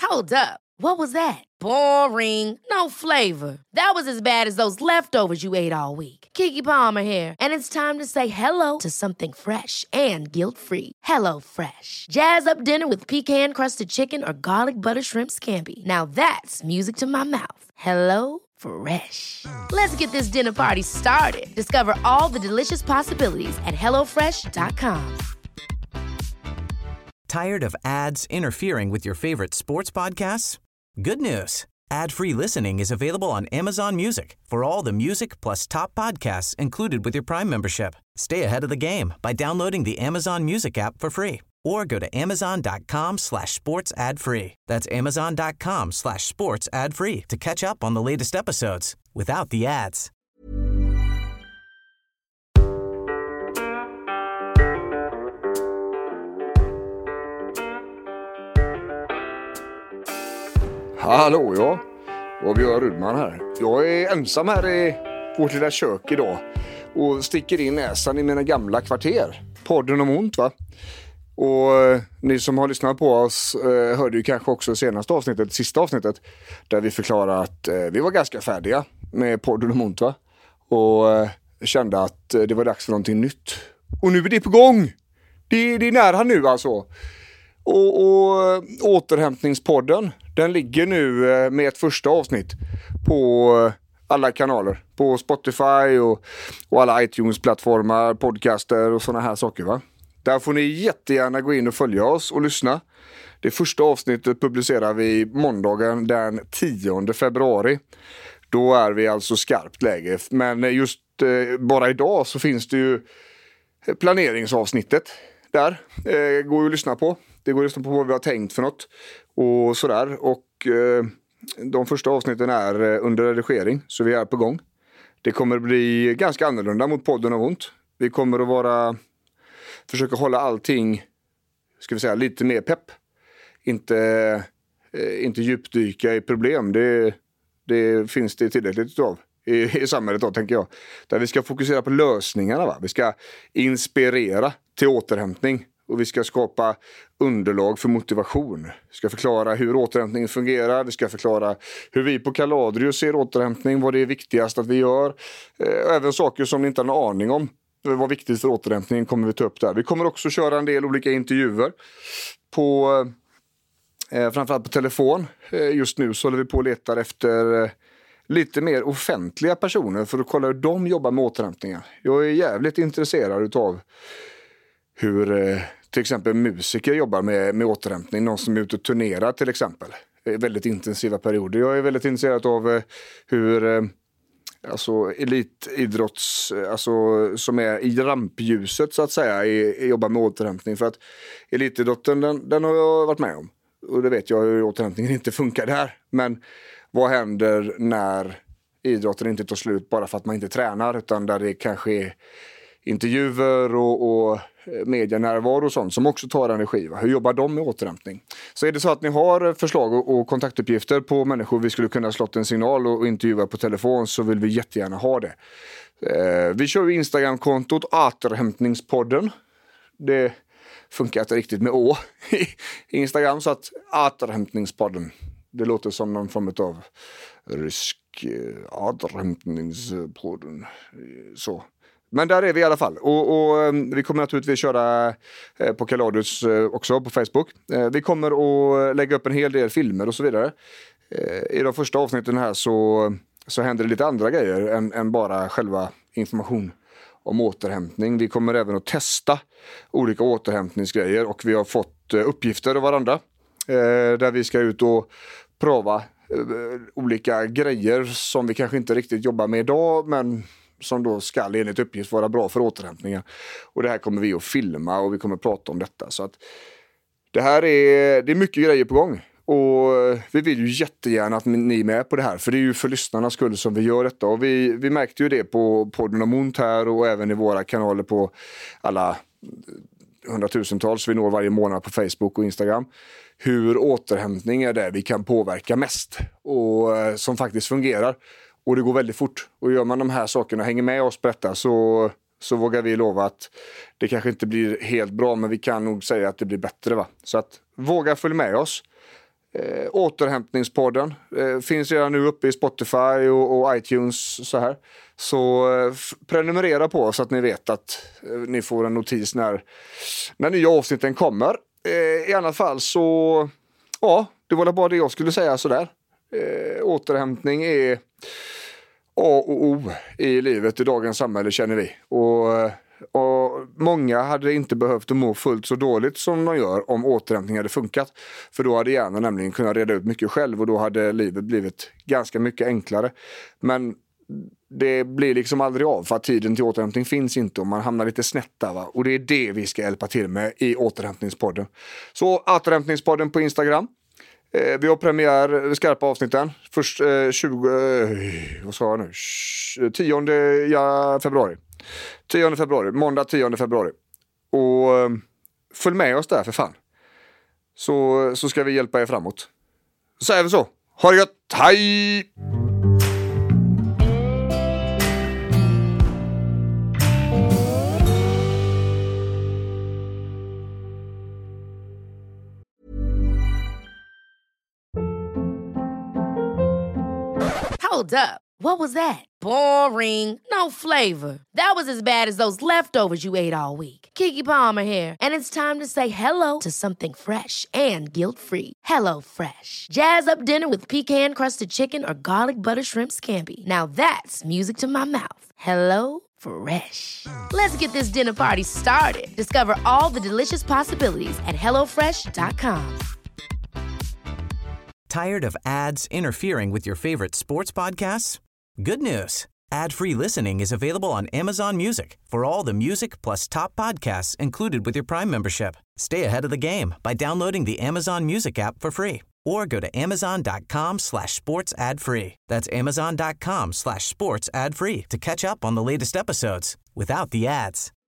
Hold up. What was that? Boring. No flavor. That was as bad as those leftovers you ate all week. Keke Palmer here, and it's time to say hello to something fresh and guilt-free. Hello Fresh. Jazz up dinner with pecan-crusted chicken or garlic butter shrimp scampi. Now that's music to my mouth. Hello Fresh. Let's get this dinner party started. Discover all the delicious possibilities at hellofresh.com. Tired of ads interfering with your favorite sports podcasts? Good news. Ad-free listening is available on Amazon Music for all the music plus top podcasts included with your Prime membership. Stay ahead of the game by downloading the Amazon Music app for free or go to amazon.com/sports ad free. That's amazon.com/sports ad free to catch up on the latest episodes without the ads. Hallå ja, och Björn Rudman här. Jag är ensam här i vårt lilla kök idag och sticker in näsan i mina gamla kvarter. Podden om ont va? Och ni som har lyssnat på oss hörde ju kanske också senaste avsnittet, sista avsnittet, där vi förklarade att vi var ganska färdiga med podden om ont va? Och kände att det var dags för någonting nytt. Och nu är det på gång! Det är nära nu alltså. Och återhämtningspodden, den ligger nu med ett första avsnitt på alla kanaler. På Spotify och alla iTunes-plattformar, podcaster och såna här saker va. Där får ni jättegärna gå in och följa oss och lyssna. Det första avsnittet publicerar vi måndagen den 10 februari. Då är vi alltså skarpt läge. Men just bara idag så finns det ju planeringsavsnittet där. Går ju att lyssna på. Det går att lyssna på vad vi har tänkt för något och sådär. Och de första avsnitten är under redigering så vi är på gång. Det kommer bli ganska annorlunda mot podden av ont. Vi kommer att försöka hålla allting, ska vi säga, lite mer pepp. Inte djupdyka i problem. Det finns det tillräckligt av i samhället då, tänker jag. Där vi ska fokusera på lösningarna va. Vi ska inspirera till återhämtning. Och vi ska skapa underlag för motivation. Vi ska förklara hur återhämtning fungerar. Vi ska förklara hur vi på Caladrius ser återhämtning. Vad det är viktigast att vi gör. Även saker som ni inte har en aning om. Vad viktigt för återhämtning kommer vi ta upp där. Vi kommer också köra en del olika intervjuer. Framförallt på telefon. Just nu så håller vi på och letar efter lite mer offentliga personer. För att kolla hur de jobbar med återhämtningar. Jag är jävligt intresserad utav hur till exempel musiker jobbar med återhämtning. Någon som är ute och turnerar till exempel. Väldigt intensiva perioder. Jag är väldigt intresserad av hur elitidrotts, alltså som är i rampljuset så att säga, jobbar med återhämtning. För att elitidrotten den har jag varit med om. Och det vet jag hur återhämtningen inte funkar där. Men vad händer när idrotten inte tar slut bara för att man inte tränar, utan där det kanske är intervjuer och medienärvaro och sånt som också tar energi. Va? Hur jobbar de med återhämtning? Så är det så att ni har förslag och kontaktuppgifter på människor vi skulle kunna slått en signal och intervjua på telefon, så vill vi jättegärna ha det. Vi kör ju Instagram-kontot Återhämtningspodden. Det funkar inte riktigt med å i Instagram, så att Återhämtningspodden. Det låter som någon form av rysk återhämtningspodden. Så. Men där är vi i alla fall. Och vi kommer naturligtvis köra på Caladrius också på Facebook. Vi kommer att lägga upp en hel del filmer och så vidare. I de första avsnitten här så händer det lite andra grejer än bara själva information om återhämtning. Vi kommer även att testa olika återhämtningsgrejer och vi har fått uppgifter av varandra. Där vi ska ut och prova olika grejer som vi kanske inte riktigt jobbar med idag, men som då ska enligt uppgift vara bra för återhämtningen. Och det här kommer vi att filma och vi kommer att prata om detta. Så att det är mycket grejer på gång. Och vi vill ju jättegärna att ni är med på det här. För det är ju för lyssnarnas skull som vi gör detta. Och vi märkte ju det på podden om ont här och även i våra kanaler på alla hundratusentals vi når varje månad på Facebook och Instagram. Hur återhämtning är det vi kan påverka mest och som faktiskt fungerar. Och det går väldigt fort. Och gör man de här sakerna, hänger med oss på detta, så vågar vi lova att det kanske inte blir helt bra, men vi kan nog säga att det blir bättre va. Så att våga följa med oss. Återhämtningspodden finns redan nu uppe i Spotify och iTunes så här. Så prenumerera på så att ni vet att ni får en notis när nya avsnitten kommer. I alla fall så, ja, det var bara det jag skulle säga sådär. Återhämtning är A och O i livet i dagens samhälle, känner vi. Och många hade inte behövt att må fullt så dåligt som de gör om återhämtning hade funkat. För då hade hjärnan nämligen kunnat reda ut mycket själv och då hade livet blivit ganska mycket enklare. Men det blir liksom aldrig av för att tiden till återhämtning finns inte och man hamnar lite snett där, va? Och det är det vi ska hjälpa till med i återhämtningspodden. Så återhämtningspodden på Instagram. Vi har premiär, skarpa avsnitten. Först 10 februari. 10 februari, måndag 10 februari. Och följ med oss där för fan. Så ska vi hjälpa er framåt. Så säger vi så. Ha det gött, hej! Hold up. What was that? Boring. No flavor. That was as bad as those leftovers you ate all week. Keke Palmer here, and it's time to say hello to something fresh and guilt-free. Hello Fresh. Jazz up dinner with pecan-crusted chicken or garlic butter shrimp scampi. Now that's music to my mouth. Hello Fresh. Let's get this dinner party started. Discover all the delicious possibilities at hellofresh.com. Tired of ads interfering with your favorite sports podcasts? Good news. Ad-free listening is available on Amazon Music for all the music plus top podcasts included with your Prime membership. Stay ahead of the game by downloading the Amazon Music app for free or go to amazon.com/sports ad free. That's amazon.com/sports ad free to catch up on the latest episodes without the ads.